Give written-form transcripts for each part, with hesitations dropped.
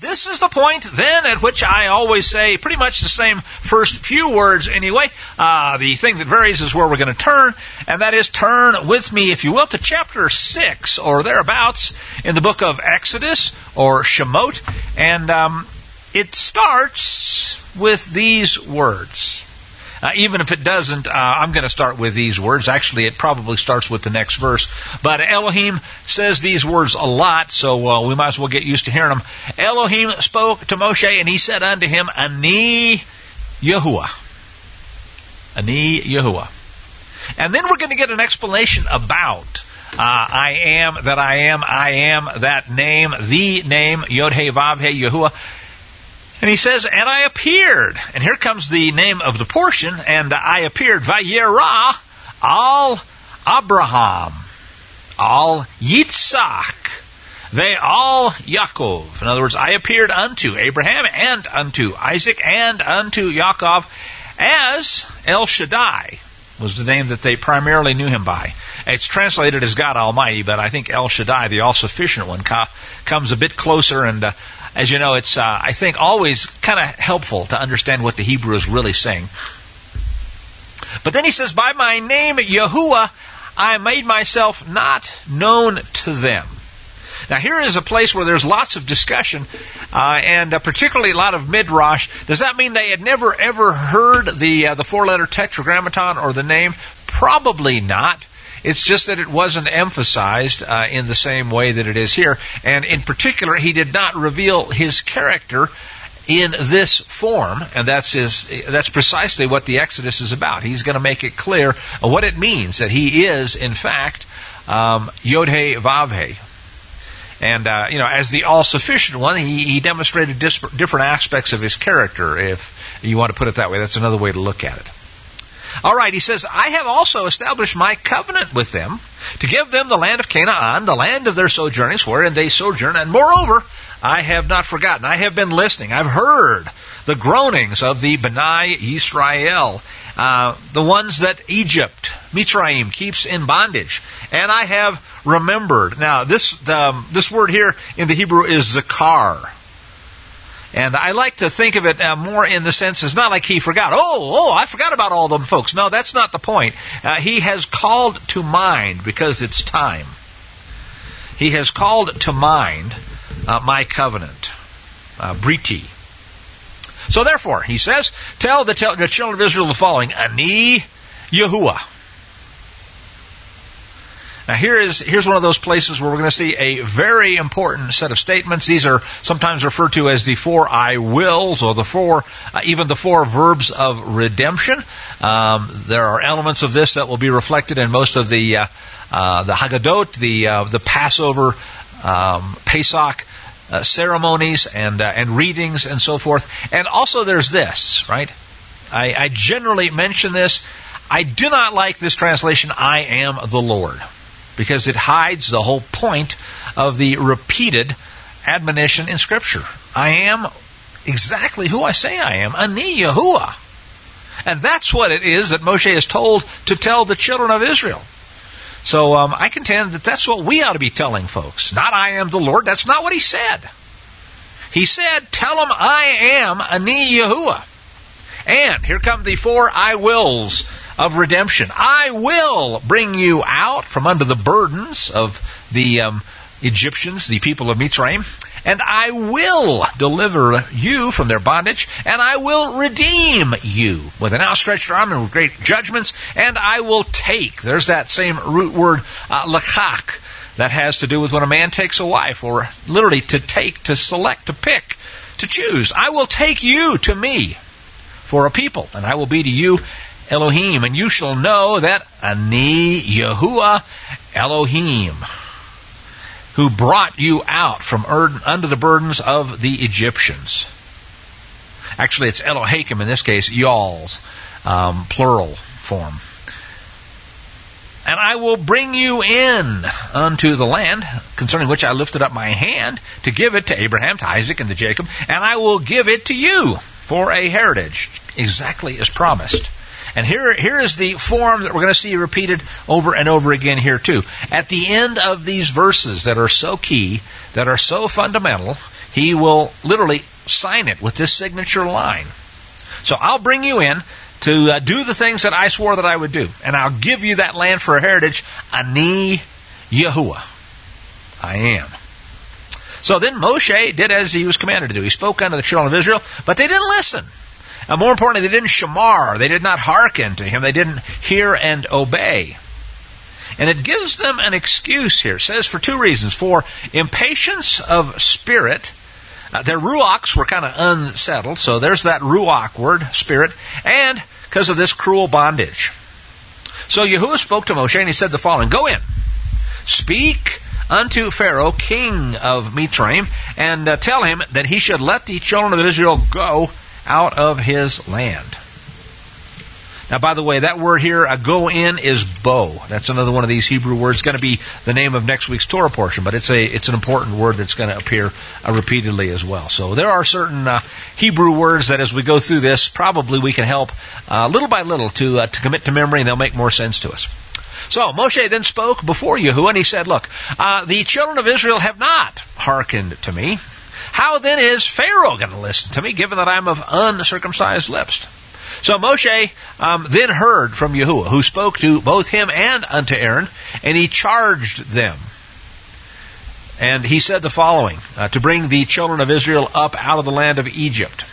This is the point, then, at which I always say pretty much the same first few words anyway. The thing that varies is where we're going to turn, and that is turn with me, if you will, to chapter 6 or thereabouts in the book of Exodus or Shemot. And it starts with these words. Even if it doesn't, I'm going to start with these words. Actually, it probably starts with the next verse. But Elohim says these words a lot, so we might as well get used to hearing them. Elohim spoke to Moshe, and he said unto him, Ani Yahuwah. Ani Yahuwah. And then we're going to get an explanation about I am that name, the name, Yod-Heh, Vav-Heh, Yahuwah. And he says, and I appeared. And here comes the name of the portion. And I appeared. Vayera al Abraham, al Yitzhak, ve al Yaakov. In other words, I appeared unto Abraham and unto Isaac and unto Yaakov as El Shaddai was the name that they primarily knew him by. It's translated as God Almighty, but I think El Shaddai, the all-sufficient one, comes a bit closer. And as you know, it's, I think, always kind of helpful to understand what the Hebrew is really saying. But then he says, by my name, Yahuwah, I made myself not known to them. Now, here is a place where there's lots of discussion, and particularly a lot of midrash. Does that mean they had never, ever heard the four-letter tetragrammaton or the name? Probably not. It's just that it wasn't emphasized in the same way that it is here. And in particular, he did not reveal his character in this form, and that's precisely what the Exodus is about. He's going to make it clear what it means that he is, in fact, Yod-Heh, Vav-Heh. And, as the all-sufficient one, he demonstrated different aspects of his character, if you want to put it that way. That's another way to look at it. All right, he says, I have also established my covenant with them to give them the land of Canaan, the land of their sojournings, wherein they sojourn. And moreover, I have not forgotten. I have been listening. I've heard the groanings of the B'nai Yisrael, the ones that Egypt, Mitzrayim, keeps in bondage. And I have remembered. Now, this word here in the Hebrew is zakar. And I like to think of it more in the sense, it's not like he forgot. I forgot about all them folks. No, that's not the point. He has called to mind, because it's time. He has called to mind my covenant, Briti. So therefore, he says, tell the children of Israel the following, Ani Yahuwah. Now here's one of those places where we're going to see a very important set of statements. These are sometimes referred to as the 4 I wills, or even the 4 verbs of redemption. There are elements of this that will be reflected in most of the Haggadot, the Passover, Pesach ceremonies and readings and so forth. And also there's this, right? I generally mention this. I do not like this translation, I am the Lord, because it hides the whole point of the repeated admonition in Scripture. I am exactly who I say I am, Ani Yahuwah. And that's what it is that Moshe is told to tell the children of Israel. So I contend that that's what we ought to be telling folks. Not I am the Lord. That's not what he said. He said, tell them I am Ani Yahuwah. And here come the 4 I wills of redemption. I will bring you out from under the burdens of the Egyptians, the people of Mitzrayim, and I will deliver you from their bondage, and I will redeem you with an outstretched arm and with great judgments, and I will take. There's that same root word, lakach, that has to do with when a man takes a wife, or literally to take, to select, to pick, to choose. I will take you to me for a people, and I will be to you Elohim, and you shall know that Ani Yahuwah Elohim, who brought you out from under the burdens of the Egyptians. Actually, it's Elohim in this case, Yal's, plural form. And I will bring you in unto the land, concerning which I lifted up my hand to give it to Abraham, to Isaac, and to Jacob, and I will give it to you for a heritage, exactly as promised. And here is the form that we're going to see repeated over and over again here too. At the end of these verses that are so key, that are so fundamental, he will literally sign it with this signature line. So I'll bring you in to do the things that I swore that I would do. And I'll give you that land for a heritage. Ani Yahuwah. I am. So then Moshe did as he was commanded to do. He spoke unto the children of Israel, but they didn't listen. And more importantly, they didn't shamar. They did not hearken to him. They didn't hear and obey. And it gives them an excuse here. It says for two reasons. For impatience of spirit. Their ruachs were kind of unsettled. So there's that ruach word, spirit. And because of this cruel bondage. So Yahuwah spoke to Moshe and he said the following. Go in. Speak unto Pharaoh, king of Mitzrayim, and tell him that he should let the children of Israel go out of his land. Now, by the way, that word here, go in, is bo. That's another one of these Hebrew words. It's going to be the name of next week's Torah portion, but it's an important word that's going to appear repeatedly as well. So there are certain Hebrew words that as we go through this, probably we can help little by little to commit to memory, and they'll make more sense to us. So Moshe then spoke before Yahuwah, and he said, look, the children of Israel have not hearkened to me. How then is Pharaoh going to listen to me, given that I'm of uncircumcised lips? So Moshe then heard from Yahuwah, who spoke to both him and unto Aaron, and he charged them. And he said the following, to bring the children of Israel up out of the land of Egypt.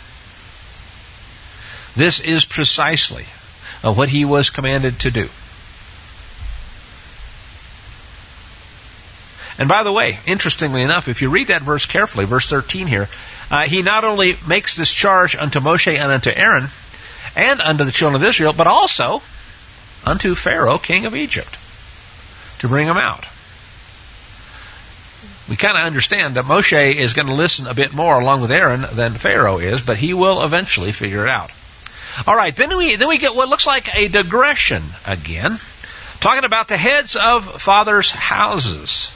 This is precisely what he was commanded to do. And by the way, interestingly enough, if you read that verse carefully, verse 13 here, he not only makes this charge unto Moshe and unto Aaron and unto the children of Israel, but also unto Pharaoh, king of Egypt, to bring them out. We kind of understand that Moshe is going to listen a bit more along with Aaron than Pharaoh is, but he will eventually figure it out. All right, then we get what looks like a digression again, talking about the heads of fathers' houses.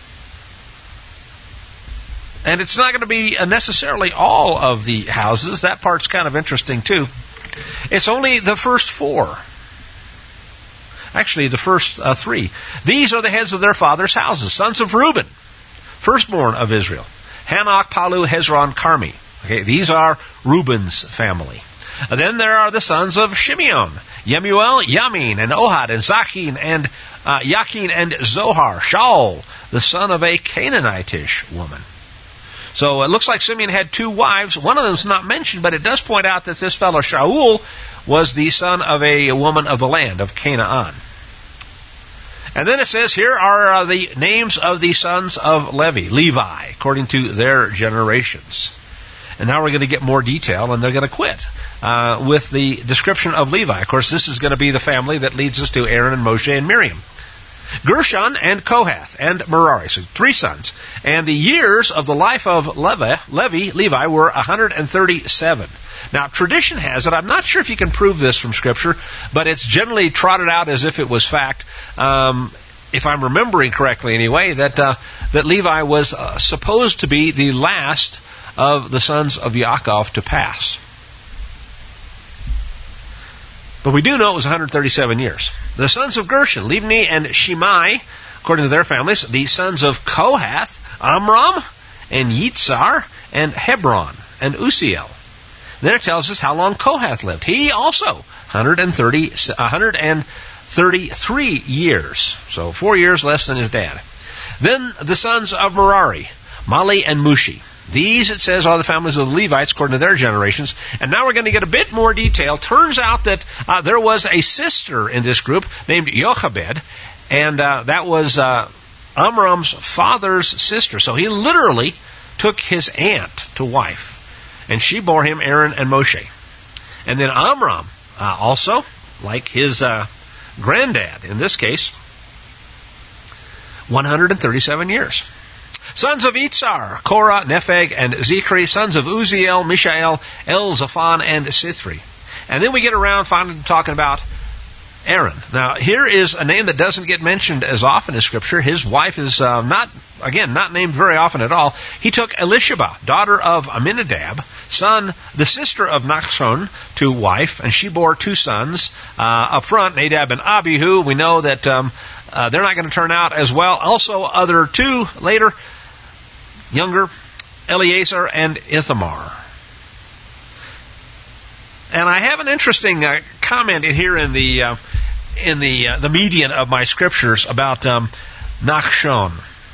And it's not going to be necessarily all of the houses. That part's kind of interesting too. It's only the first four. Actually, the first three. These are the heads of their fathers' houses. Sons of Reuben, firstborn of Israel. Hanok, Palu, Hezron, Carmi. Okay, these are Reuben's family. Then there are the sons of Shimeon. Yemuel, Yamin, and Ohad, and Zachin, and Yakin, and Zohar. Shaul, the son of a Canaanitish woman. So it looks like Simeon had two wives. One of them is not mentioned, but it does point out that this fellow Shaul was the son of a woman of the land of Canaan. And then it says here are the names of the sons of Levi, according to their generations. And now we're going to get more detail, and they're going to quit with the description of Levi. Of course, this is going to be the family that leads us to Aaron and Moshe and Miriam. Gershon and Kohath and Merari, so three sons. And the years of the life of Levi were 137. Now, tradition has it, I'm not sure if you can prove this from Scripture, but it's generally trotted out as if it was fact, if I'm remembering correctly anyway, that Levi was supposed to be the last of the sons of Yaakov to pass. But we do know it was 137 years. The sons of Gershon, Libni and Shimei, according to their families. The sons of Kohath, Amram and Yitzhar and Hebron and Uziel. Then it tells us how long Kohath lived. He also 133 years. So 4 years less than his dad. Then the sons of Merari, Mali and Mushi. These, it says, are the families of the Levites according to their generations. And now we're going to get a bit more detail. Turns out that there was a sister in this group named Jochebed, and that was Amram's father's sister. So he literally took his aunt to wife, and she bore him Aaron and Moshe. And then Amram, also, like his granddad in this case, 137 years. Sons of Itzar, Korah, Nepheg, and Zikri. Sons of Uziel, Mishael, Elzaphan, and Sithri. And then we get around finally talking about Aaron. Now, here is a name that doesn't get mentioned as often in Scripture. His wife is not named very often at all. He took Elisheba, daughter of Aminadab, the sister of Nachshon, to wife, and she bore two sons. Up front, Nadab and Abihu. We know that they're not going to turn out as well. Also, other two later, younger, Eleazar and Ithamar. And I have an interesting comment in here in the median of my scriptures about Nachshon,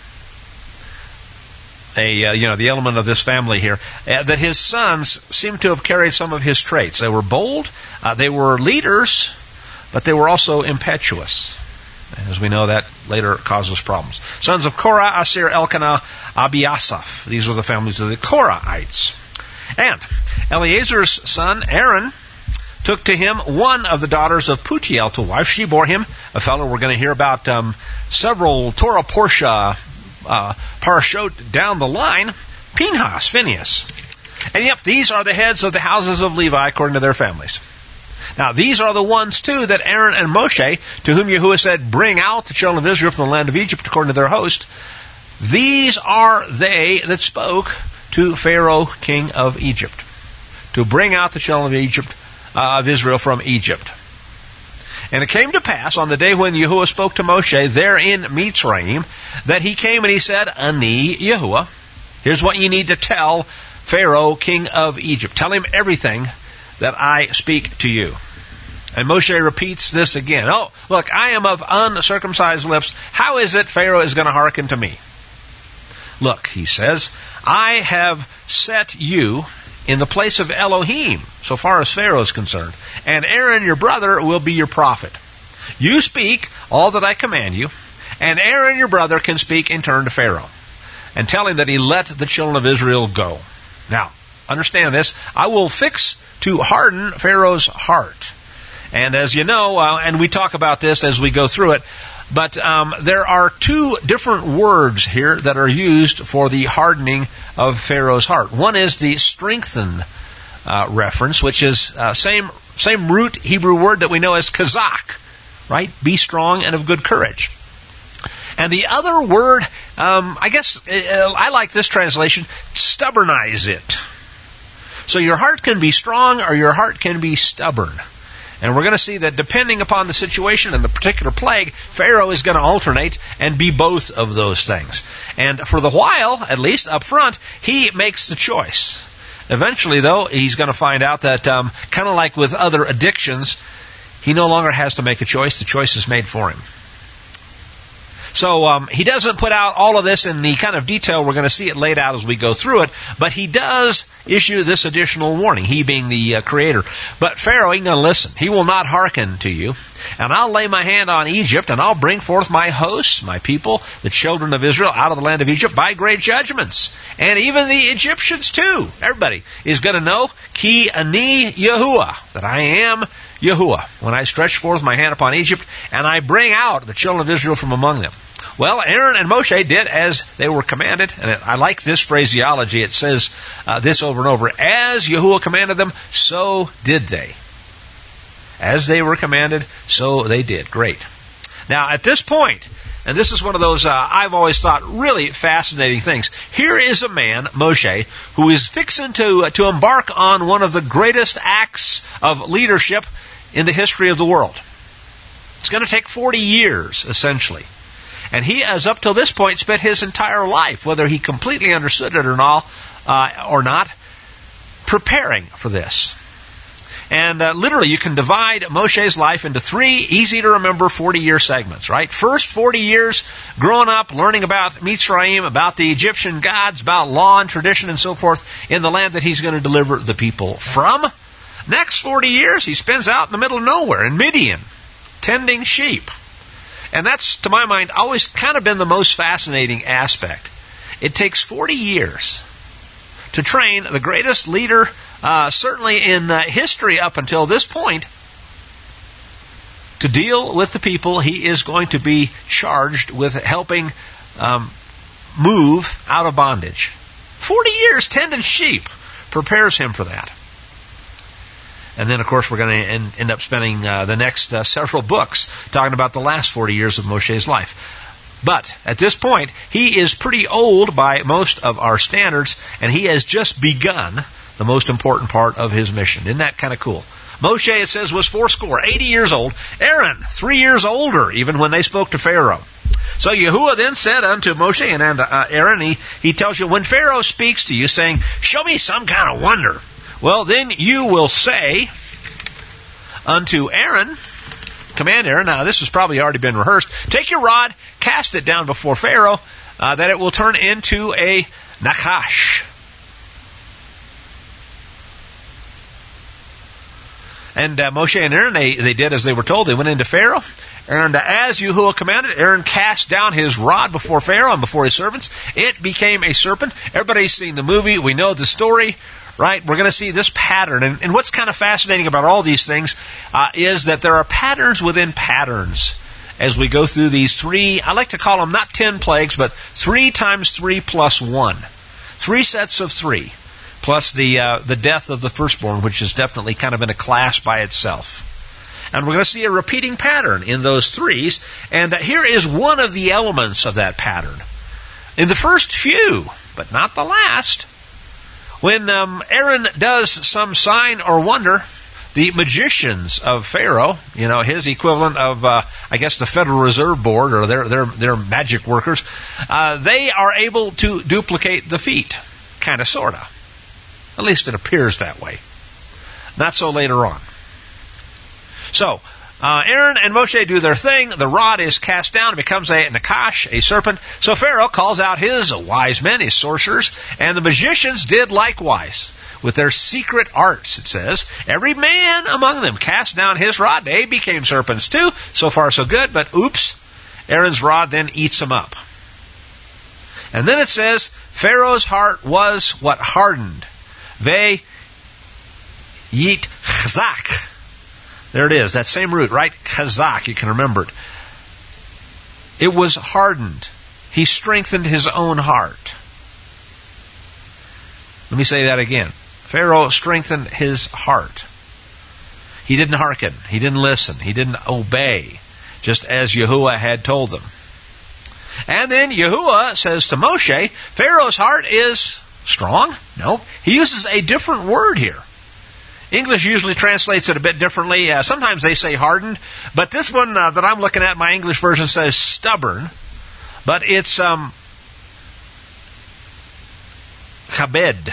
the element of this family here, that his sons seem to have carried some of his traits. They were bold, they were leaders, but they were also impetuous. As we know, that later causes problems. Sons of Korah, Asir, Elkanah, Abiasaph. These were the families of the Korahites. And Eleazar's son, Aaron, took to him one of the daughters of Putiel to wife. She bore him a fellow we're going to hear about several Torah parashot down the line, Phinehas. And yep, these are the heads of the houses of Levi according to their families. Now, these are the ones, too, that Aaron and Moshe, to whom Yahuwah said, bring out the children of Israel from the land of Egypt according to their host. These are they that spoke to Pharaoh, king of Egypt, to bring out the children of Israel from Egypt. And it came to pass on the day when Yahuwah spoke to Moshe there in Mitzrayim, that he came and he said, Ani Yahuwah, here's what you need to tell Pharaoh, king of Egypt. Tell him everything that I speak to you. And Moshe repeats this again. Oh, look, I am of uncircumcised lips. How is it Pharaoh is going to hearken to me? Look, he says, I have set you in the place of Elohim, so far as Pharaoh is concerned. And Aaron, your brother, will be your prophet. You speak all that I command you, and Aaron, your brother, can speak in turn to Pharaoh, and tell him that he let the children of Israel go. Now, understand this. I will fix to harden Pharaoh's heart. And as you know, and we talk about this as we go through it, but there are two different words here that are used for the hardening of Pharaoh's heart. One is the strengthen reference, which is same root Hebrew word that we know as kazak, right? Be strong and of good courage. And the other word, I like this translation, stubbornize it. So your heart can be strong or your heart can be stubborn. And we're going to see that depending upon the situation and the particular plague, Pharaoh is going to alternate and be both of those things. And for the while, at least up front, he makes the choice. Eventually, though, he's going to find out that, kind of like with other addictions, he no longer has to make a choice. The choice is made for him. So he doesn't put out all of this in the kind of detail. We're going to see it laid out as we go through it. But he does issue this additional warning, he being the creator. But Pharaoh ain't going to listen. He will not hearken to you. And I'll lay my hand on Egypt, and I'll bring forth my hosts, my people, the children of Israel, out of the land of Egypt by great judgments. And even the Egyptians too. Everybody is going to know, Ki Ani Yahuwah, that I am Yahuwah, when I stretch forth my hand upon Egypt, and I bring out the children of Israel from among them. Well, Aaron and Moshe did as they were commanded, and I like this phraseology. It says this over and over. As Yahuwah commanded them, so did they. As they were commanded, so they did. Great. Now, at this point, and this is one of those I've always thought really fascinating things. Here is a man, Moshe, who is fixing to embark on one of the greatest acts of leadership in the history of the world. It's going to take 40 years, essentially. And he has, up till this point, spent his entire life, whether he completely understood it or not, preparing for this. And literally, you can divide Moshe's life into 3 easy-to-remember 40-year segments, right? First 40 years, growing up, learning about Mitzrayim, about the Egyptian gods, about law and tradition and so forth, in the land that he's going to deliver the people from. Next 40 years, he spends out in the middle of nowhere, in Midian, tending sheep. And that's, to my mind, always kind of been the most fascinating aspect. It takes 40 years to train the greatest leader, certainly in history up until this point, to deal with the people he is going to be charged with helping move out of bondage. 40 years tending sheep prepares him for that. And then, of course, we're going to end up spending the next several books talking about the last 40 years of Moshe's life. But at this point, he is pretty old by most of our standards, and he has just begun the most important part of his mission. Isn't that kind of cool? Moshe, it says, was 80 years old. Aaron, 3 years older, even when they spoke to Pharaoh. So Yahuwah then said unto Moshe and unto Aaron, he tells you, when Pharaoh speaks to you, saying, show me some kind of wonder, well, then you will say unto Aaron, command Aaron, now this has probably already been rehearsed, take your rod, cast it down before Pharaoh, that it will turn into a Nakash. And Moshe and Aaron, they did as they were told. They went into Pharaoh. And as Yahuwah commanded, Aaron cast down his rod before Pharaoh and before his servants. It became a serpent. Everybody's seen the movie. We know the story, right? We're going to see this pattern. And what's kind of fascinating about all these things is that there are patterns within patterns as we go through these three, I like to call them not 10 plagues, but 3 times 3 plus 1. 3 sets of 3. Plus the death of the firstborn, which is definitely kind of in a class by itself. And we're going to see a repeating pattern in those 3s. And here is one of the elements of that pattern. In the first few, but not the last, when Aaron does some sign or wonder, the magicians of Pharaoh, his equivalent of, I guess, the Federal Reserve Board or their magic workers, they are able to duplicate the feat, kind of, sort of. At least it appears that way. Not so later on. So, Aaron and Moshe do their thing. The rod is cast down. It becomes a Nakash, a serpent. So Pharaoh calls out his wise men, his sorcerers, and the magicians did likewise. With their secret arts, it says, every man among them cast down his rod. They became serpents too. So far so good, but oops, Aaron's rod then eats them up. And then it says, Pharaoh's heart was what? Hardened. Ve yit chazak. There it is, that same root, right? Chazak, you can remember it. It was hardened. He strengthened his own heart. Let me say that again. Pharaoh strengthened his heart. He didn't hearken. He didn't listen. He didn't obey, just as Yahuwah had told them. And then Yahuwah says to Moshe, Pharaoh's heart is strong? No. He uses a different word here. English usually translates it a bit differently. Sometimes they say hardened, but this one that I'm looking at, my English version says stubborn, but it's kabed.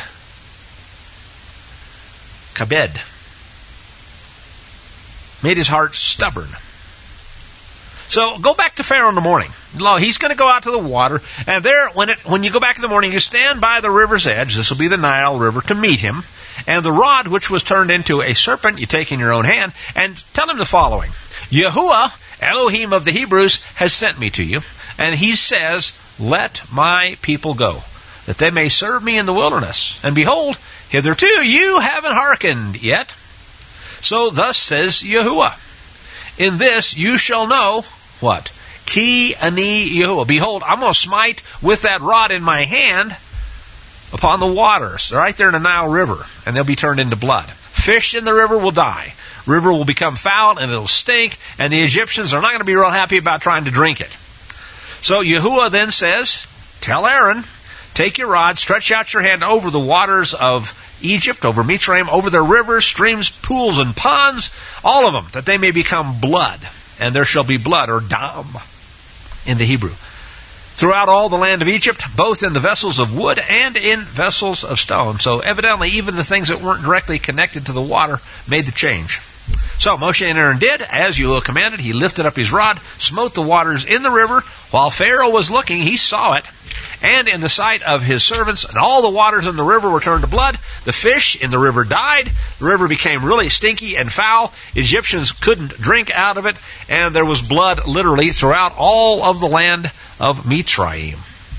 Made his heart stubborn. So go back to Pharaoh in the morning. He's going to go out to the water, and there, when you go back in the morning, you stand by the river's edge. This will be the Nile River, to meet him. And the rod, which was turned into a serpent, you take in your own hand, and tell him the following. Yahuwah, Elohim of the Hebrews, has sent me to you, and he says, let my people go, that they may serve me in the wilderness. And behold, hitherto you haven't hearkened yet. So thus says Yahuwah, in this you shall know, what? Ki ani Yahuwah. Behold, I'm going to smite with that rod in my hand upon the waters, right there in the Nile River, and they'll be turned into blood. Fish in the river will die. River will become foul, and it'll stink, and the Egyptians are not going to be real happy about trying to drink it. So Yahuwah then says, tell Aaron, take your rod, stretch out your hand over the waters of Egypt, over Mitzrayim, over their rivers, streams, pools, and ponds, all of them, that they may become blood. And there shall be blood, or dam, in the Hebrew, throughout all the land of Egypt, both in the vessels of wood and in vessels of stone. So evidently, even the things that weren't directly connected to the water made the change. So Moshe and Aaron did, as Yahuwah commanded. He lifted up his rod, smote the waters in the river. While Pharaoh was looking, he saw it. And in the sight of his servants, and all the waters in the river were turned to blood. The fish in the river died. The river became really stinky and foul. Egyptians couldn't drink out of it. And there was blood literally throughout all of the land of Mitzrayim.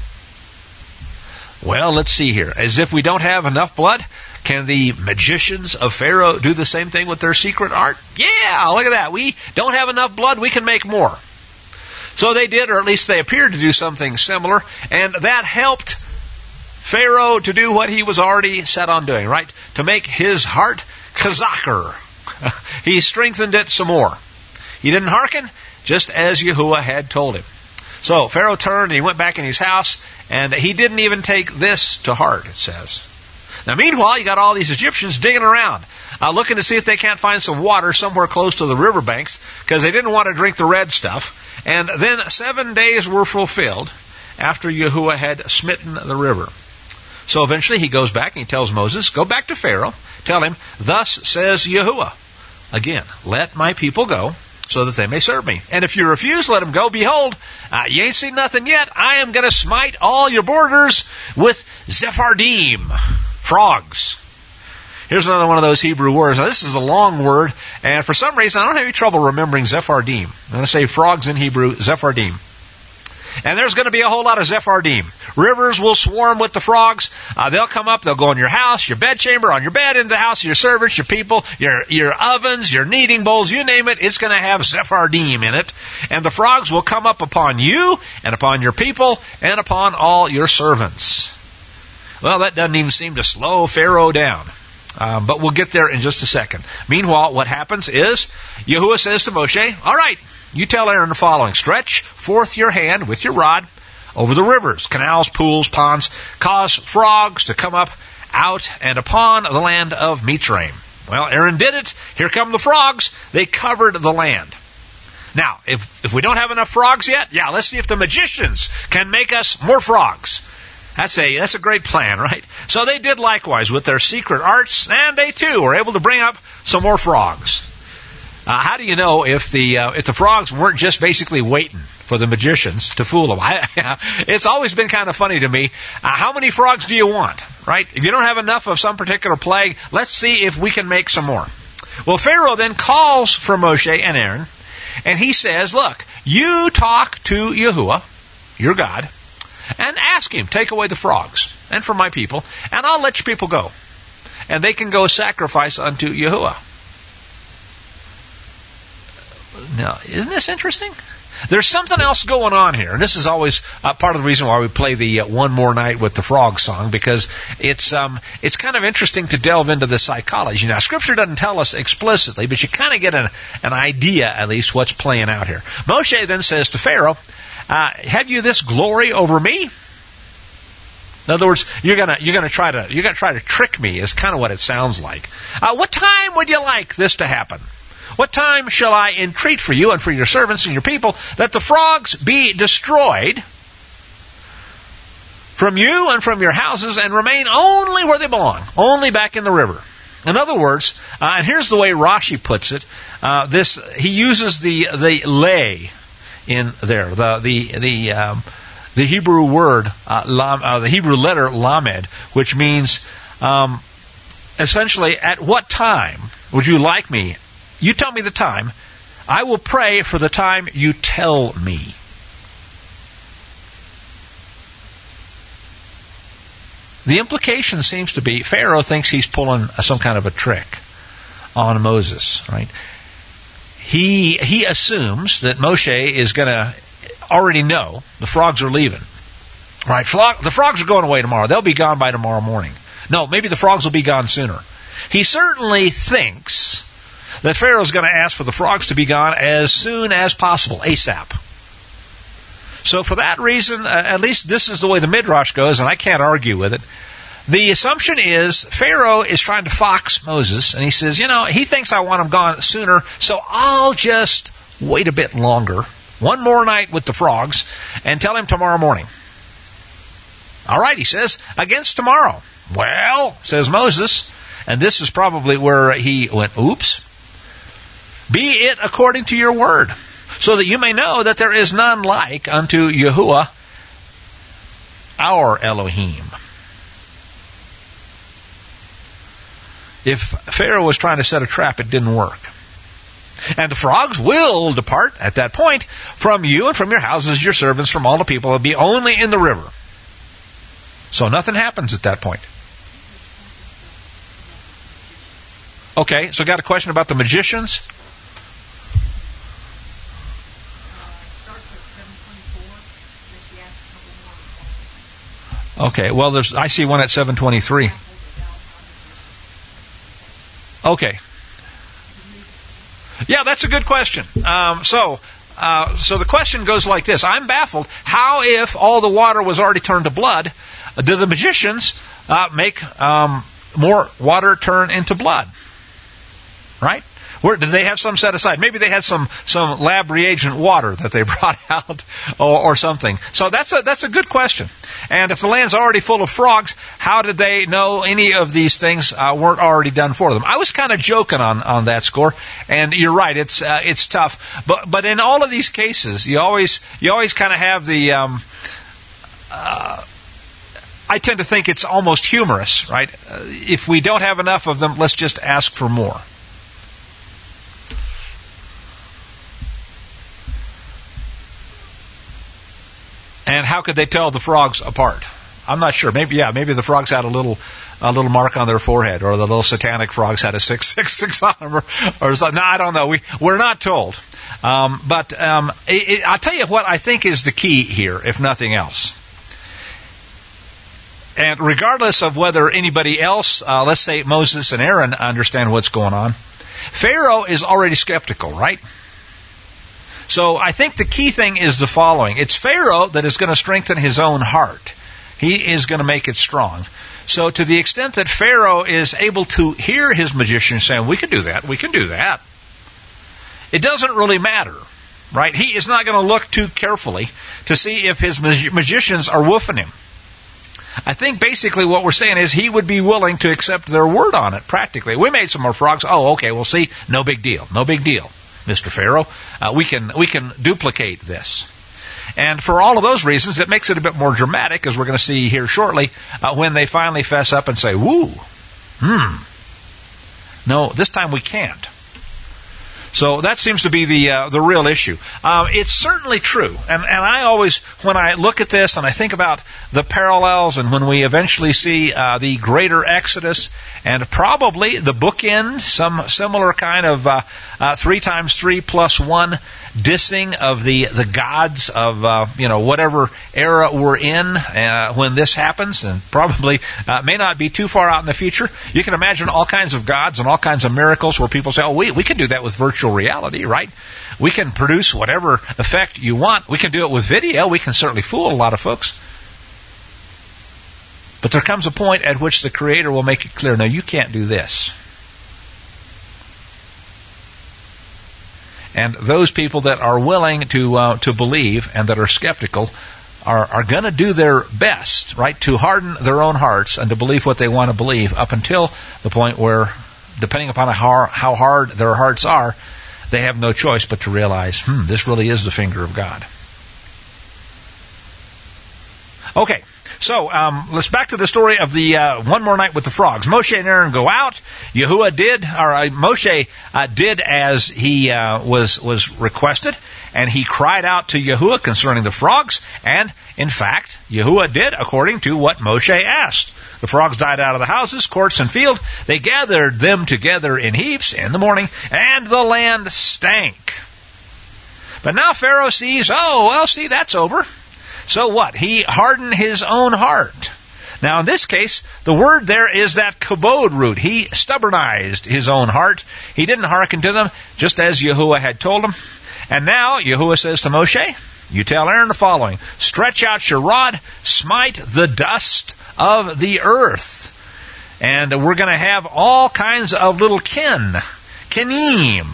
Well, let's see here. As if we don't have enough blood, can the magicians of Pharaoh do the same thing with their secret art? Yeah, look at that. We don't have enough blood, we can make more. So they did, or at least they appeared to do something similar, and that helped Pharaoh to do what he was already set on doing, right? To make his heart chazaker. He strengthened it some more. He didn't hearken, just as Yahuwah had told him. So Pharaoh turned and he went back in his house, and he didn't even take this to heart, it says. Now meanwhile, you got all these Egyptians digging around, looking to see if they can't find some water somewhere close to the riverbanks, because they didn't want to drink the red stuff. And then 7 days were fulfilled after Yahuwah had smitten the river. So eventually he goes back and he tells Moses, go back to Pharaoh, tell him, thus says Yahuwah. Again, let my people go, so that they may serve me. And if you refuse, let them go. Behold, you ain't seen nothing yet. I am going to smite all your borders with Zephardim, frogs. Here's another one of those Hebrew words. Now, this is a long word, and for some reason, I don't have any trouble remembering Zephardim. I'm going to say frogs in Hebrew, Zephardim. And there's going to be a whole lot of Zephardim. Rivers will swarm with the frogs. They'll come up, they'll go in your house, your bedchamber, on your bed, into the house of your servants, your people, your ovens, your kneading bowls, you name it, it's going to have Zephardim in it. And the frogs will come up upon you, and upon your people, and upon all your servants. Well, that doesn't even seem to slow Pharaoh down. But we'll get there in just a second. Meanwhile, what happens is, Yahuwah says to Moshe, all right, you tell Aaron the following, stretch forth your hand with your rod over the rivers, canals, pools, ponds, cause frogs to come up out and upon the land of Mitzrayim. Well, Aaron did it. Here come the frogs. They covered the land. Now, if we don't have enough frogs yet, let's see if the magicians can make us more frogs. That's a great plan, right? So they did likewise with their secret arts, and they too were able to bring up some more frogs. How do you know if the frogs weren't just basically waiting for the magicians to fool them? It's always been kind of funny to me. How many frogs do you want, right? If you don't have enough of some particular plague, let's see if we can make some more. Well, Pharaoh then calls for Moshe and Aaron, and he says, look, you talk to Yahuwah, your God, and ask him, take away the frogs, and for my people, and I'll let your people go. And they can go sacrifice unto Yahuwah. Now, isn't this interesting? There's something else going on here, and this is always part of the reason why we play the One More Night with the Frog song, because it's kind of interesting to delve into the psychology. Now, Scripture doesn't tell us explicitly, but you kind of get an idea, at least, what's playing out here. Moshe then says to Pharaoh, have you this glory over me? In other words, you're gonna try to trick me, is kind of what it sounds like. What time would you like this to happen? What time shall I entreat for you and for your servants and your people that the frogs be destroyed from you and from your houses and remain only where they belong, only back in the river? In other words, and here's the way Rashi puts it, he uses the lay in there, the Hebrew word, the Hebrew letter lamed, which means essentially, at what time would you like me? You tell me the time. I will pray for the time you tell me. The implication seems to be Pharaoh thinks he's pulling some kind of a trick on Moses, right? He assumes that Moshe is going to already know the frogs are leaving. Right? The frogs are going away tomorrow. They'll be gone by tomorrow morning. No, maybe the frogs will be gone sooner. He certainly thinks that Pharaoh's going to ask for the frogs to be gone as soon as possible, ASAP. So for that reason, at least this is the way the Midrash goes, and I can't argue with it. The assumption is Pharaoh is trying to fox Moses, and he says, he thinks I want him gone sooner, so I'll just wait a bit longer, one more night with the frogs, and tell him tomorrow morning. All right, he says, against tomorrow. Well, says Moses, and this is probably where he went, oops. Be it according to your word, so that you may know that there is none like unto Yahuwah, our Elohim. If Pharaoh was trying to set a trap, it didn't work. And the frogs will depart at that point from you and from your houses, your servants, from all the people. They'll be only in the river. So nothing happens at that point. Okay, so got a question about the magicians? Okay, well, I see one at 7:23. Okay. Yeah, that's a good question. So the question goes like this. I'm baffled. How, if all the water was already turned to blood, do the magicians make more water turn into blood? Right? Where did they have some set aside? Maybe they had some lab reagent water that they brought out or something. So that's a good question. And if the land's already full of frogs, how did they know any of these things weren't already done for them? I was kind of joking on that score, and you're right, it's tough. But in all of these cases, you always kind of have the I tend to think it's almost humorous, right? If we don't have enough of them, let's just ask for more. And how could they tell the frogs apart? I'm not sure. Maybe the frogs had a little mark on their forehead, or the little satanic frogs had a 666 on them, or something. No, I don't know. We're not told. But I'll tell you what I think is the key here, if nothing else. And regardless of whether anybody else, let's say Moses and Aaron, understand what's going on, Pharaoh is already skeptical, right? So I think the key thing is the following. It's Pharaoh that is going to strengthen his own heart. He is going to make it strong. So to the extent that Pharaoh is able to hear his magician saying, we can do that, it doesn't really matter, right? He is not going to look too carefully to see if his magicians are woofing him. I think basically what we're saying is he would be willing to accept their word on it, practically. We made some more frogs. Oh, okay, we'll see. No big deal, Mr. Pharaoh. We can duplicate this. And for all of those reasons, it makes it a bit more dramatic, as we're going to see here shortly, when they finally fess up and say, no, this time we can't. So that seems to be the real issue. It's certainly true. And I always, when I look at this and I think about the parallels, and when we eventually see the greater Exodus, and probably the bookend, some similar kind of 3 times 3 plus 1 dissing of the gods of whatever era we're in when this happens, and probably may not be too far out in the future. You can imagine all kinds of gods and all kinds of miracles where people say, we can do that with virtual reality, right? We can produce whatever effect you want. We can do it with video. We can certainly fool a lot of folks. But there comes a point at which the Creator will make it clear, no, you can't do this. And those people that are willing to believe and that are skeptical are going to do their best, right, to harden their own hearts and to believe what they want to believe up until the point where, depending upon how hard their hearts are, they have no choice but to realize, this really is the finger of God. Okay. So, let's back to the story of the one more night with the frogs. Moshe and Aaron go out. Moshe did as he was requested, and he cried out to Yahuwah concerning the frogs, and in fact, Yahuwah did according to what Moshe asked. The frogs died out of the houses, courts, and field. They gathered them together in heaps in the morning, and the land stank. But now Pharaoh sees, that's over. So what? He hardened his own heart. Now, in this case, the word there is that kabod root. He stubbornized his own heart. He didn't hearken to them, just as Yahuwah had told him. And now, Yahuwah says to Moshe, you tell Aaron the following, stretch out your rod, smite the dust of the earth. And we're going to have all kinds of little kenim.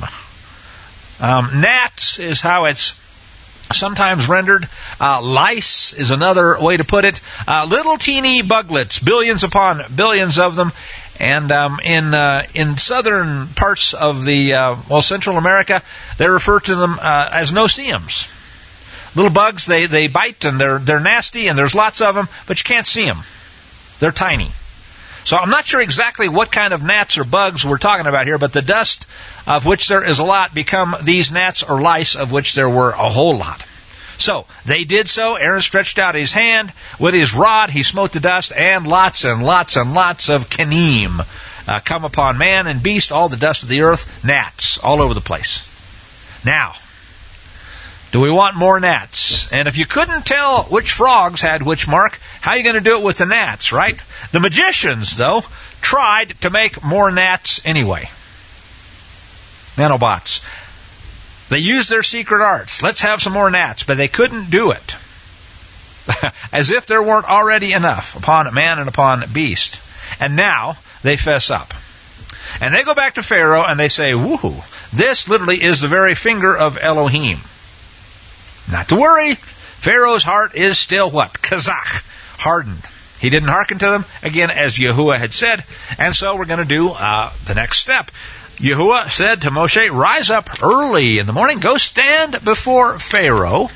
Gnats is how it's sometimes rendered. Lice is another way to put it. Little teeny buglets, billions upon billions of them. And in southern parts of the Central America, they refer to them as no-see-ums. Little bugs, they bite, and they're nasty, and there's lots of them, but you can't see them. They're tiny. So I'm not sure exactly what kind of gnats or bugs we're talking about here, but the dust, of which there is a lot, become these gnats or lice, of which there were a whole lot. So they did so. Aaron stretched out his hand. With his rod, he smote the dust, and lots and lots and lots of kenim come upon man and beast, all the dust of the earth, gnats all over the place. Now, do we want more gnats? And if you couldn't tell which frogs had which mark, how are you going to do it with the gnats, right? The magicians, though, tried to make more gnats anyway. Nanobots. They used their secret arts. Let's have some more gnats, but they couldn't do it. As if there weren't already enough upon man and upon beast. And now they fess up. And they go back to Pharaoh and they say, woohoo, this literally is the very finger of Elohim. Not to worry, Pharaoh's heart is still what? Kazakh, hardened. He didn't hearken to them, again, as Yahuwah had said. And so we're going to do the next step. Yahuwah said to Moshe, rise up early in the morning, go stand before Pharaoh.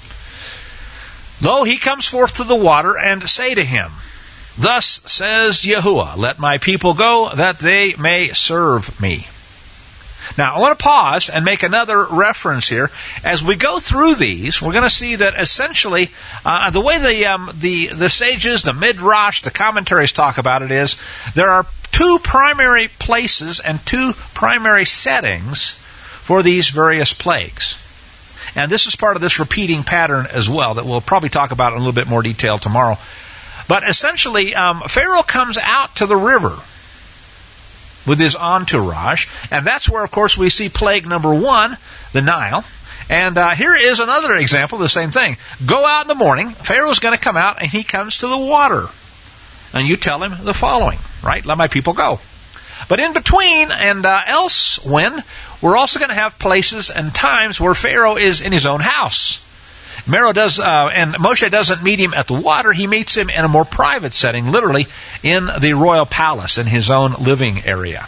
Lo, he comes forth to the water, and say to him, thus says Yahuwah, let my people go, that they may serve me. Now, I want to pause and make another reference here. As we go through these, we're going to see that essentially the way the sages, the midrash, the commentaries talk about it is there are two primary places and two primary settings for these various plagues. And this is part of this repeating pattern as well that we'll probably talk about in a little bit more detail tomorrow. But essentially, Pharaoh comes out to the river with his entourage, and that's where, of course, we see plague number 1, the Nile. And here is another example of the same thing. Go out in the morning, Pharaoh's going to come out, and he comes to the water. And you tell him the following, right? Let my people go. But in between and else when, we're also going to have places and times where Pharaoh is in his own house. And Moshe doesn't meet him at the water, he meets him in a more private setting, literally in the royal palace, in his own living area.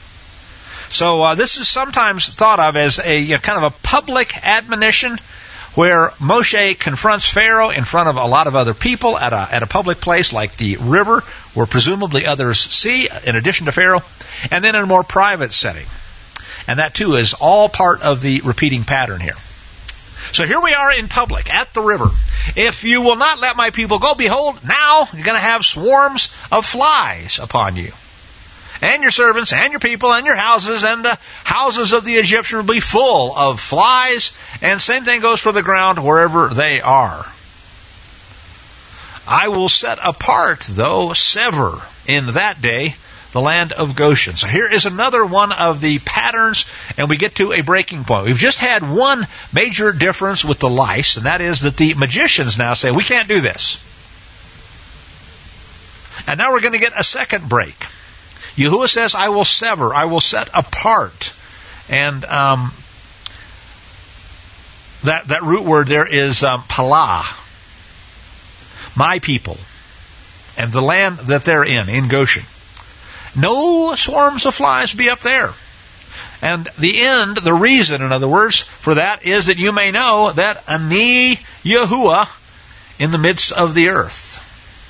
So this is sometimes thought of as a kind of a public admonition where Moshe confronts Pharaoh in front of a lot of other people at a public place like the river, where presumably others see, in addition to Pharaoh, and then in a more private setting. And that too is all part of the repeating pattern here. So here we are in public, at the river. If you will not let my people go, behold, now you're going to have swarms of flies upon you. And your servants, and your people, and your houses, and the houses of the Egyptians will be full of flies, and same thing goes for the ground wherever they are. I will set apart, though, sever in that day the land of Goshen. So here is another one of the patterns, and we get to a breaking point. We've just had one major difference with the lice, and that is that the magicians now say, we can't do this. And now we're going to get a second break. Yahuwah says, I will sever, I will set apart. And that root word there is palah, my people, and the land that they're in Goshen. No swarms of flies be up there. And the reason, in other words, for that is that you may know that Ani Yahuwah in the midst of the earth.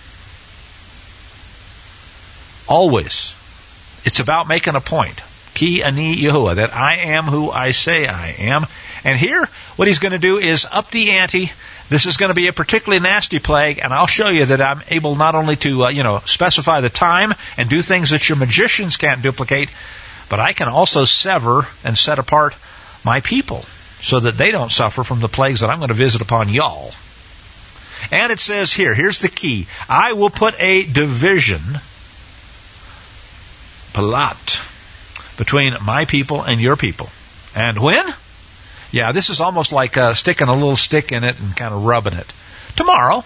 Always. It's about making a point. Ki Ani Yahuwah, that I am who I say I am. And here, what he's going to do is up the ante. This is going to be a particularly nasty plague, and I'll show you that I'm able not only to, specify the time and do things that your magicians can't duplicate, but I can also sever and set apart my people so that they don't suffer from the plagues that I'm going to visit upon y'all. And it says here's the key. I will put a division, palat, between my people and your people. And when? Yeah, this is almost like sticking a little stick in it and kind of rubbing it. Tomorrow.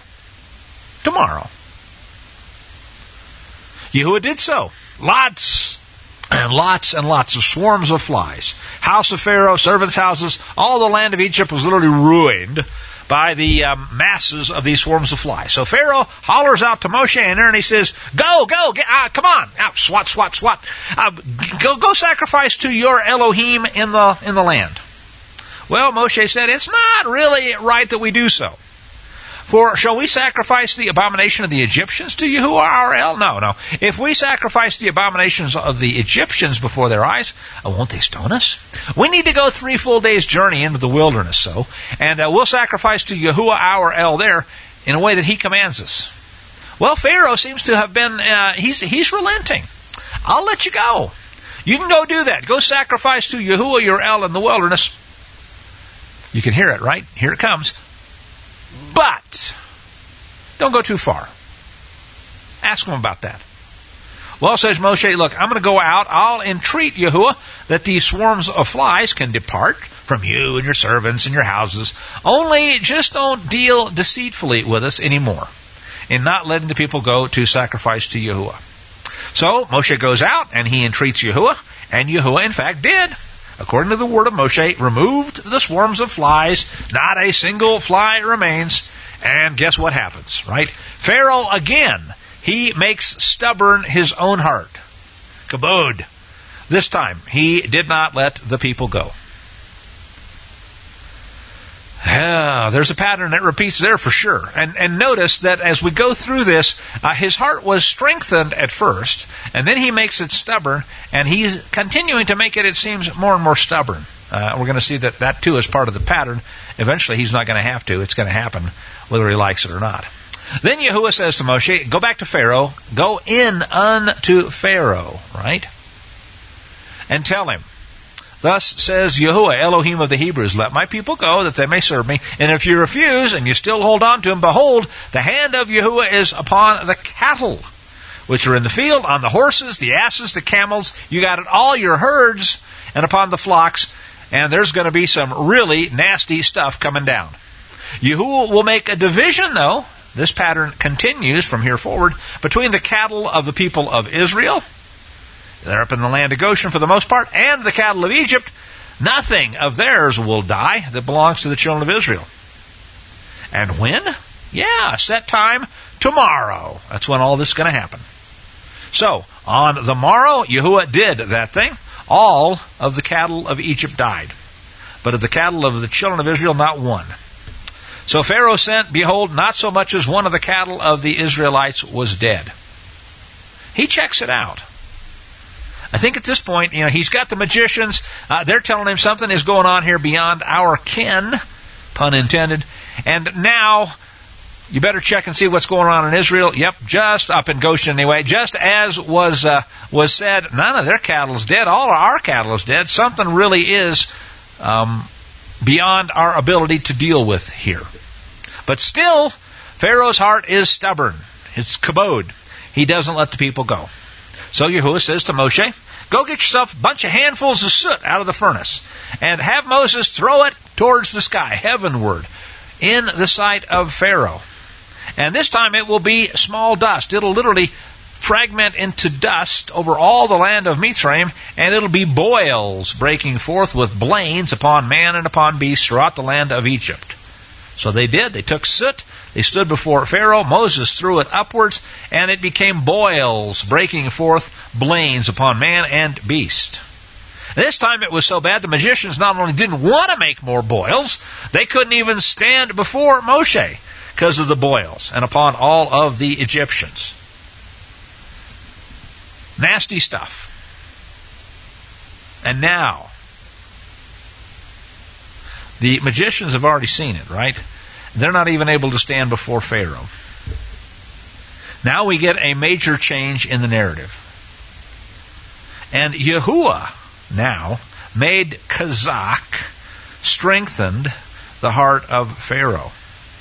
Yahuwah did so. Lots and lots and lots of swarms of flies. House of Pharaoh, servants' houses, all the land of Egypt was literally ruined by the masses of these swarms of flies. So Pharaoh hollers out to Moshe and Aaron. He says, "Go, come on, out, swat. Go sacrifice to your Elohim in the land." Well, Moshe said, it's not really right that we do so. For shall we sacrifice the abomination of the Egyptians to Yahuwah our El? No. If we sacrifice the abominations of the Egyptians before their eyes, won't they stone us? We need to go 3 full days' journey into the wilderness, and we'll sacrifice to Yahuwah our El there in a way that he commands us. Well, Pharaoh seems to have been, he's relenting. I'll let you go. You can go do that. Go sacrifice to Yahuwah your El in the wilderness. You can hear it, right? Here it comes. But don't go too far. Ask him about that. Well, says Moshe, look, I'm going to go out. I'll entreat Yahuwah that these swarms of flies can depart from you and your servants and your houses. Only just don't deal deceitfully with us anymore in not letting the people go to sacrifice to Yahuwah. So Moshe goes out and he entreats Yahuwah, and Yahuwah in fact did. According to the word of Moshe, removed the swarms of flies. Not a single fly remains. And guess what happens, right? Pharaoh again, he makes stubborn his own heart. Kabod. This time, he did not let the people go. There's a pattern that repeats there for sure. And notice that as we go through this, his heart was strengthened at first, and then he makes it stubborn, and he's continuing to make it, it seems, more and more stubborn. We're going to see that too is part of the pattern. Eventually, he's not going to have to. It's going to happen whether he likes it or not. Then Yahuwah says to Moshe, go back to Pharaoh, go in unto Pharaoh, right? And tell him, thus says Yahuwah, Elohim of the Hebrews, let my people go, that they may serve me. And if you refuse, and you still hold on to him, behold, the hand of Yahuwah is upon the cattle, which are in the field, on the horses, the asses, the camels. You got it, all your herds, and upon the flocks. And there's going to be some really nasty stuff coming down. Yahuwah will make a division, though. This pattern continues from here forward between the cattle of the people of Israel. They're up in the land of Goshen for the most part, and the cattle of Egypt. Nothing of theirs will die that belongs to the children of Israel. And when? Yeah, set time tomorrow. That's when all this is going to happen. So, on the morrow, Yahuwah did that thing. All of the cattle of Egypt died. But of the cattle of the children of Israel, not one. So Pharaoh sent, behold, not so much as one of the cattle of the Israelites was dead. He checks it out. I think at this point, he's got the magicians. They're telling him something is going on here beyond our ken, pun intended. And now, you better check and see what's going on in Israel. Yep, just up in Goshen anyway. Just as was said, none of their cattle is dead. All of our cattle is dead. Something really is beyond our ability to deal with here. But still, Pharaoh's heart is stubborn. It's kabod. He doesn't let the people go. So Yahuwah says to Moshe, go get yourself a bunch of handfuls of soot out of the furnace, and have Moses throw it towards the sky, heavenward, in the sight of Pharaoh. And this time it will be small dust. It'll literally fragment into dust over all the land of Mitzrayim, and it'll be boils breaking forth with blains upon man and upon beast throughout the land of Egypt. So they did. They took soot. They stood before Pharaoh. Moses threw it upwards, and it became boils breaking forth blains upon man and beast. This time it was so bad the magicians not only didn't want to make more boils, they couldn't even stand before Moshe because of the boils and upon all of the Egyptians. Nasty stuff. And now, the magicians have already seen it, right? They're not even able to stand before Pharaoh. Now we get a major change in the narrative. And Yahuwah now made Kazak, strengthened the heart of Pharaoh.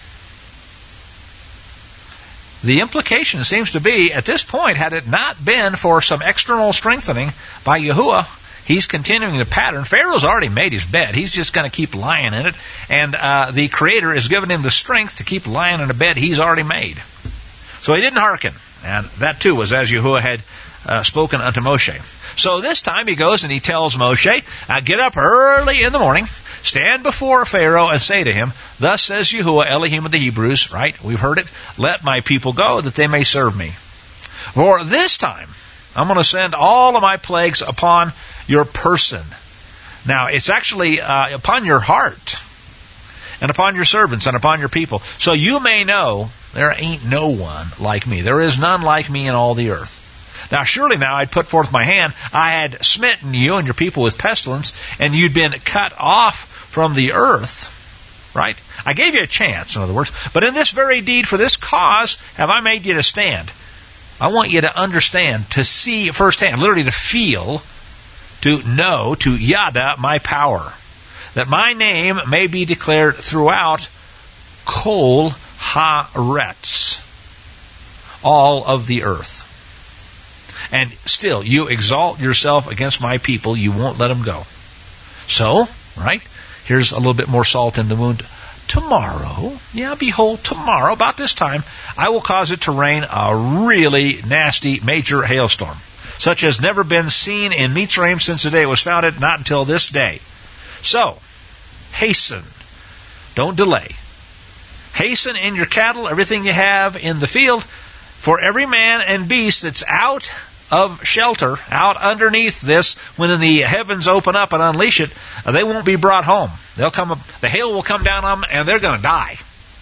The implication seems to be, at this point, had it not been for some external strengthening by Yahuwah, he's continuing the pattern. Pharaoh's already made his bed. He's just going to keep lying in it. And the Creator has given him the strength to keep lying in a bed he's already made. So he didn't hearken. And that too was as Yahuwah had spoken unto Moshe. So this time he goes and he tells Moshe, get up early in the morning, stand before Pharaoh and say to him, thus says Yahuwah, Elohim of the Hebrews, right? We've heard it. Let my people go that they may serve me. For this time I'm going to send all of my plagues upon your person. Now, it's actually upon your heart and upon your servants and upon your people. So you may know there ain't no one like me. There is none like me in all the earth. Now, surely now I'd put forth my hand. I had smitten you and your people with pestilence, and you'd been cut off from the earth. Right? I gave you a chance, in other words. But in this very deed, for this cause, have I made you to stand. I want you to understand, to see firsthand, literally to feel, to know, to yada my power, that my name may be declared throughout Kol Haaretz, all of the earth. And still, you exalt yourself against my people, you won't let them go. So, right, here's a little bit more salt in the wound. tomorrow, about this time, I will cause it to rain a really nasty major hailstorm, such as never been seen in Mitzrayim since the day it was founded, not until this day. So, hasten. Don't delay. Hasten in your cattle, everything you have in the field, for every man and beast that's out of shelter, out underneath this, when the heavens open up and unleash it, they won't be brought home. The hail will come down on them, and they're going to die.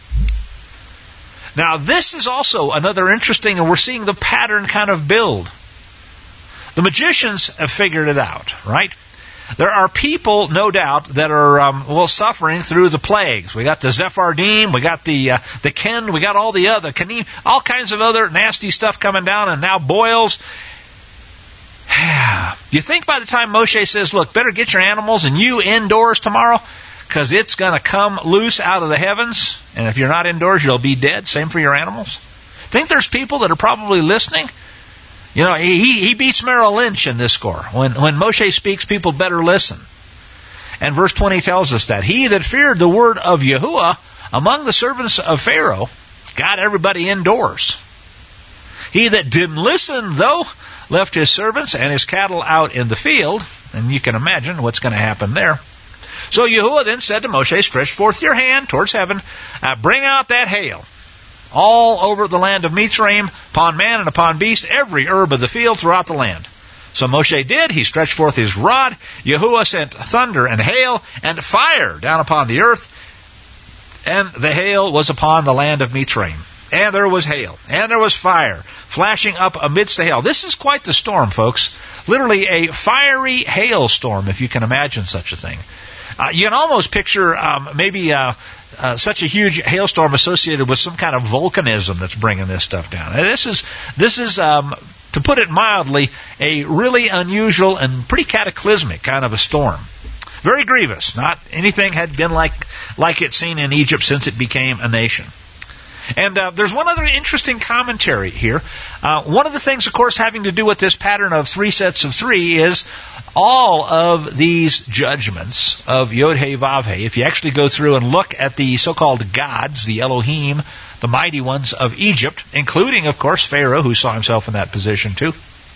Now, this is also another interesting, and we're seeing the pattern kind of build. The magicians have figured it out, right? There are people, no doubt, that are suffering through the plagues. We got the Zephardim, we got the Ken, we got all the other Kanim, all kinds of other nasty stuff coming down, and now boils. You think by the time Moshe says, look, better get your animals and you indoors tomorrow, because it's going to come loose out of the heavens, and if you're not indoors, you'll be dead. Same for your animals. Think there's people that are probably listening? You know, he beats Merrill Lynch in this score. When Moshe speaks, people better listen. And verse 20 tells us that he that feared the word of Yahuwah among the servants of Pharaoh got everybody indoors. He that didn't listen, though, left his servants and his cattle out in the field, and you can imagine what's going to happen there. So Yahuwah then said to Moshe, stretch forth your hand towards heaven, bring out that hail all over the land of Mitzrayim, upon man and upon beast, every herb of the field throughout the land. So Moshe did. He stretched forth his rod. Yahuwah sent thunder and hail and fire down upon the earth, and the hail was upon the land of Mitzrayim. And there was hail, and there was fire, flashing up amidst the hail. This is quite the storm, folks. Literally a fiery hailstorm, if you can imagine such a thing. You can almost picture such a huge hailstorm associated with some kind of volcanism that's bringing this stuff down. And this is to put it mildly, a really unusual and pretty cataclysmic kind of a storm. Very grievous. Not anything had been like it's seen in Egypt since it became a nation. And there's one other interesting commentary here. One of the things, of course, having to do with this pattern of 3 sets of 3 is all of these judgments of Yod-Heh, Vav-Heh. If you actually go through and look at the so-called gods, the Elohim, the mighty ones of Egypt, including, of course, Pharaoh, who saw himself in that position too.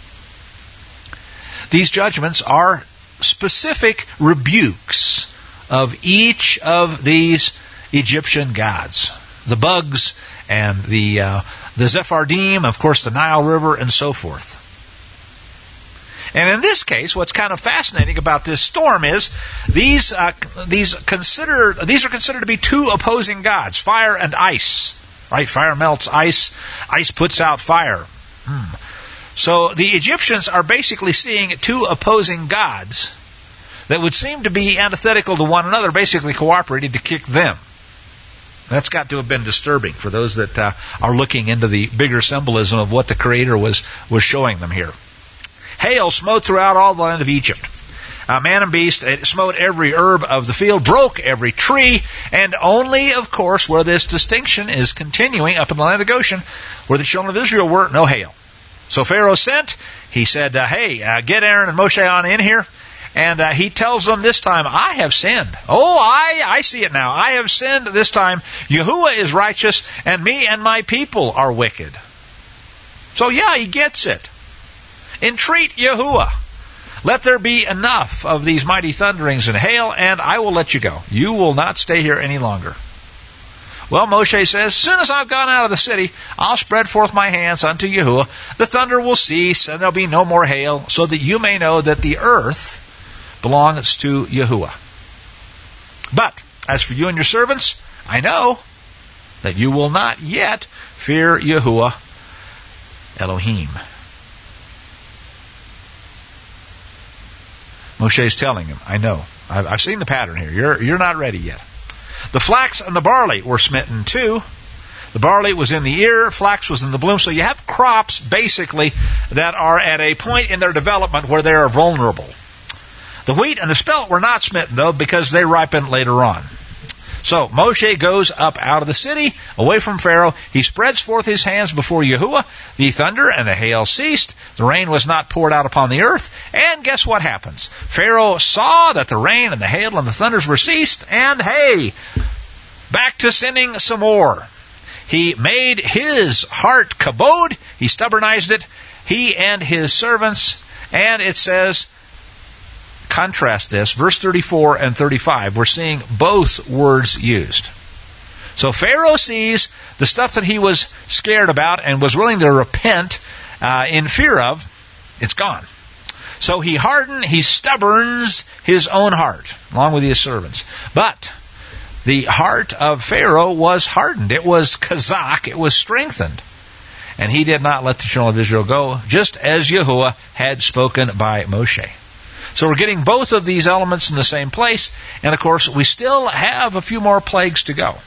These judgments are specific rebukes of each of these Egyptian gods. The bugs and the Zephardim, of course, the Nile River, and so forth. And in this case, what's kind of fascinating about this storm is these are considered to be 2 opposing gods, fire and ice. Right? Fire melts ice. Ice puts out fire. So the Egyptians are basically seeing 2 opposing gods that would seem to be antithetical to one another, basically cooperating to kick them. That's got to have been disturbing for those that are looking into the bigger symbolism of what the Creator was showing them here. Hail smote throughout all the land of Egypt. Man and beast, it smote every herb of the field, broke every tree, and only, of course, where this distinction is continuing up in the land of Goshen, where the children of Israel were, no hail. So Pharaoh sent, he said, get Aaron and Moshe on in here. And he tells them this time, I have sinned. Oh, I see it now. I have sinned this time. Yahuwah is righteous, and me and my people are wicked. So yeah, he gets it. Entreat Yahuwah. Let there be enough of these mighty thunderings and hail, and I will let you go. You will not stay here any longer. Well, Moshe says, as soon as I've gone out of the city, I'll spread forth my hands unto Yahuwah. The thunder will cease, and there'll be no more hail, so that you may know that the earth belongs to Yahuwah. But as for you and your servants, I know that you will not yet fear Yahuwah Elohim. Moshe is telling him, I know. I've seen the pattern here. You're not ready yet. The flax and the barley were smitten too. The barley was in the ear, flax was in the bloom. So you have crops, basically, that are at a point in their development where they are vulnerable. The wheat and the spelt were not smitten, though, because they ripen later on. So Moshe goes up out of the city, away from Pharaoh. He spreads forth his hands before Yahuwah. The thunder and the hail ceased. The rain was not poured out upon the earth. And guess what happens? Pharaoh saw that the rain and the hail and the thunders were ceased, and hey, back to sinning some more. He made his heart kabod. He stubbornized it. He and his servants. And it says, contrast this, verse 34 and 35. We're seeing both words used. So Pharaoh sees the stuff that he was scared about and was willing to repent in fear of. It's gone. So he stubborns his own heart, along with his servants. But the heart of Pharaoh was hardened. It was kazak. It was strengthened. And he did not let the children of Israel go, just as Yahuwah had spoken by Moshe. So we're getting both of these elements in the same place. And of course, we still have a few more plagues to go.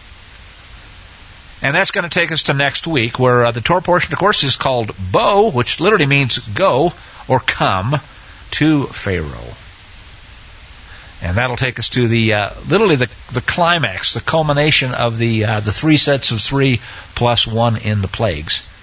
And that's going to take us to next week, where the Torah portion, of course, is called Bo, which literally means go or come to Pharaoh. And that'll take us to literally the climax, the culmination of the 3 sets of 3 plus 1 in the plagues.